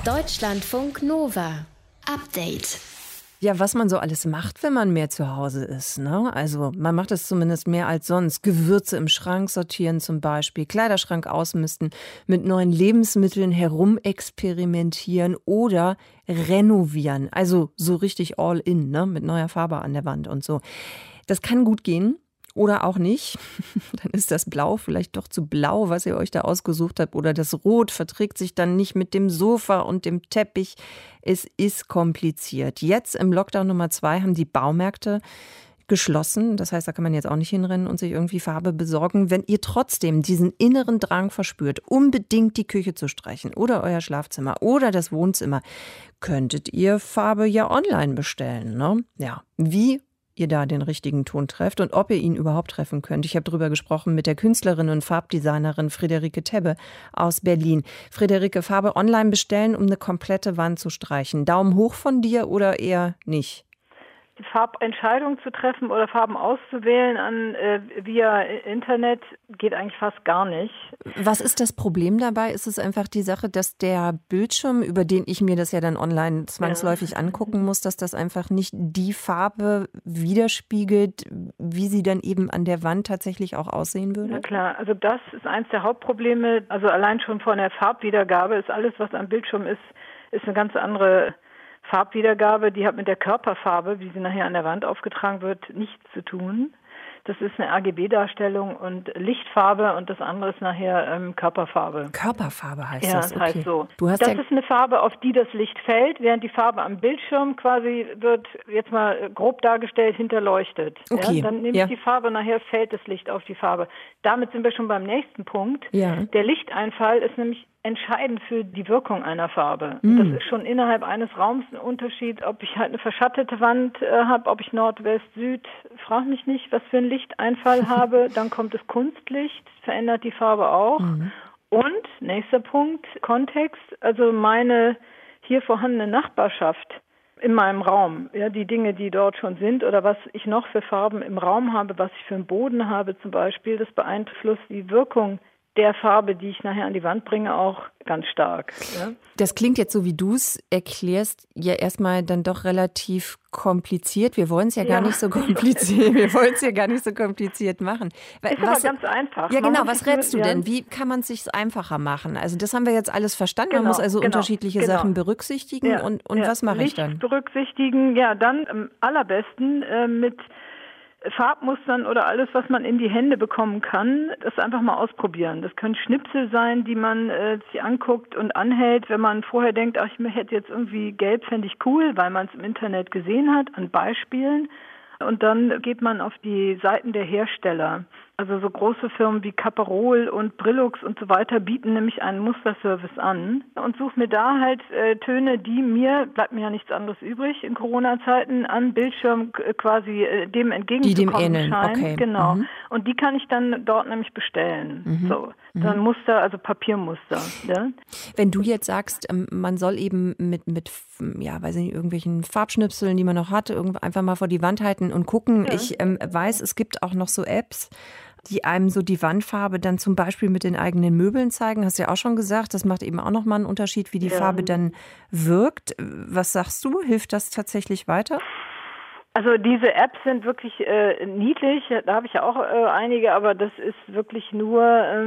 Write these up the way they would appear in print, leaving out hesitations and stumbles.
Deutschlandfunk Nova. Update. Ja, was man so alles macht, wenn man mehr zu Hause ist, ne? Also man macht es zumindest mehr als sonst. Gewürze im Schrank sortieren zum Beispiel, Kleiderschrank ausmisten, mit neuen Lebensmitteln herumexperimentieren oder renovieren. Also so richtig all in, ne? Mit neuer Farbe an der Wand und so. Das kann gut gehen. Oder auch nicht. Dann ist das Blau vielleicht doch zu blau, was ihr euch da ausgesucht habt. Oder das Rot verträgt sich dann nicht mit dem Sofa und dem Teppich. Es ist kompliziert. Jetzt im Lockdown Nummer 2 haben die Baumärkte geschlossen. Das heißt, da kann man jetzt auch nicht hinrennen und sich irgendwie Farbe besorgen. Wenn ihr trotzdem diesen inneren Drang verspürt, unbedingt die Küche zu streichen oder euer Schlafzimmer oder das Wohnzimmer, könntet ihr Farbe ja online bestellen, ne? Ja, wie ihr da den richtigen Ton trefft und ob ihr ihn überhaupt treffen könnt. Ich habe darüber gesprochen mit der Künstlerin und Farbdesignerin Friederike Tebbe aus Berlin. Friederike, Farbe online bestellen, um eine komplette Wand zu streichen. Daumen hoch von dir oder eher nicht? Die Farbentscheidung zu treffen oder Farben auszuwählen via Internet geht eigentlich fast gar nicht. Was ist das Problem dabei? Ist es einfach die Sache, dass der Bildschirm, über den ich mir das ja dann online zwangsläufig angucken muss, dass das einfach nicht die Farbe widerspiegelt, wie sie dann eben an der Wand tatsächlich auch aussehen würde? Na klar, also das ist eins der Hauptprobleme. Also allein schon von der Farbwiedergabe ist alles, was am Bildschirm ist eine ganz andere Farbwiedergabe, die hat mit der Körperfarbe, wie sie nachher an der Wand aufgetragen wird, nichts zu tun. Das ist eine RGB-Darstellung und Lichtfarbe und das andere ist nachher Körperfarbe. Körperfarbe heißt ja, das? Ja, das heißt so. Das ist eine Farbe, auf die das Licht fällt, während die Farbe am Bildschirm quasi wird, jetzt mal grob dargestellt, hinterleuchtet. Okay. Ja, dann nehme ich die Farbe, nachher fällt das Licht auf die Farbe. Damit sind wir schon beim nächsten Punkt. Ja. Der Lichteinfall ist nämlich entscheidend für die Wirkung einer Farbe. Das ist schon innerhalb eines Raums ein Unterschied, ob ich halt eine verschattete Wand habe, ob ich Nord, West, Süd, frag mich nicht, was für einen Lichteinfall habe. Dann kommt das Kunstlicht, verändert die Farbe auch. Und, nächster Punkt, Kontext, also meine hier vorhandene Nachbarschaft in meinem Raum, ja, die Dinge, die dort schon sind oder was ich noch für Farben im Raum habe, was ich für einen Boden habe zum Beispiel, das beeinflusst die Wirkung der Farbe, die ich nachher an die Wand bringe, auch ganz stark. Ja? Das klingt jetzt so, wie du es erklärst, ja erstmal dann doch relativ kompliziert. Wir wollen es ja gar nicht so kompliziert. Wir wollen es ja gar nicht so kompliziert machen. Ist aber ganz einfach. Ja, genau. Was rätst du denn? Wie kann man es sich einfacher machen? Also das haben wir jetzt alles verstanden. Man muss also unterschiedliche Sachen berücksichtigen. Ja, und was mache ich dann? Berücksichtigen, ja, dann am allerbesten mit Farbmustern oder alles, was man in die Hände bekommen kann, das einfach mal ausprobieren. Das können Schnipsel sein, die man sich anguckt und anhält, wenn man vorher denkt, ach, ich hätte jetzt irgendwie gelb, fände ich cool, weil man es im Internet gesehen hat, an Beispielen. Und dann geht man auf die Seiten der Hersteller. Also so große Firmen wie Caparol und Brillux und so weiter bieten nämlich einen Musterservice an und suche mir da halt Töne, bleibt mir ja nichts anderes übrig in Corona-Zeiten, an Bildschirm quasi dem entgegenzukommen scheinen. Okay. Genau. Und die kann ich dann dort nämlich bestellen. So, dann Muster, also Papiermuster. Ja? Wenn du jetzt sagst, man soll eben mit weiß nicht, irgendwelchen Farbschnipseln, die man noch hat, einfach mal vor die Wand halten und gucken. Ja. Ich weiß, es gibt auch noch so Apps, die einem so die Wandfarbe dann zum Beispiel mit den eigenen Möbeln zeigen. Hast du ja auch schon gesagt, das macht eben auch nochmal einen Unterschied, wie die Farbe dann wirkt. Was sagst du? Hilft das tatsächlich weiter? Also diese Apps sind wirklich niedlich, da habe ich ja auch einige, aber das ist wirklich nur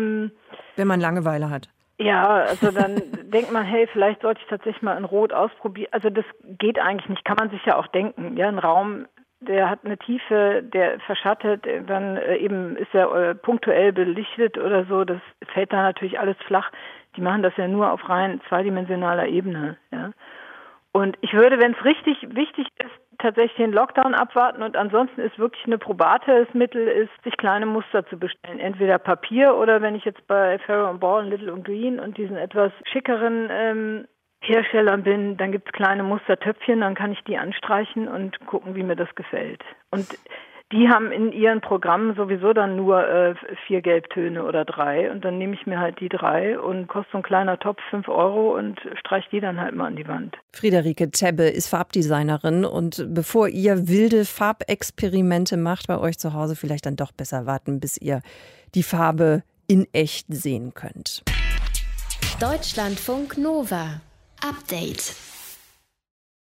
wenn man Langeweile hat. Ja, also dann denkt man, hey, vielleicht sollte ich tatsächlich mal in Rot ausprobieren. Also das geht eigentlich nicht, kann man sich ja auch denken. Ja, ein Raum, der hat eine Tiefe, der verschattet, dann eben ist er punktuell belichtet oder so, das fällt da natürlich alles flach. Die machen das ja nur auf rein zweidimensionaler Ebene. Ja. Und ich würde, wenn es richtig wichtig ist, tatsächlich den Lockdown abwarten und ansonsten ist wirklich eine probates Mittel, ist, sich kleine Muster zu bestellen. Entweder Papier oder wenn ich jetzt bei Farrow & Ball, Little & Green und diesen etwas schickeren Herstellern bin, dann gibt es kleine Mustertöpfchen, dann kann ich die anstreichen und gucken, wie mir das gefällt. Und die haben in ihren Programmen sowieso dann nur 4 Gelbtöne oder 3 und dann nehme ich mir halt die 3 und kostet so ein kleiner Topf 5 € und streiche die dann halt mal an die Wand. Friederike Tebbe ist Farbdesignerin und bevor ihr wilde Farbexperimente macht bei euch zu Hause, vielleicht dann doch besser warten, bis ihr die Farbe in echt sehen könnt. Deutschlandfunk Nova Update.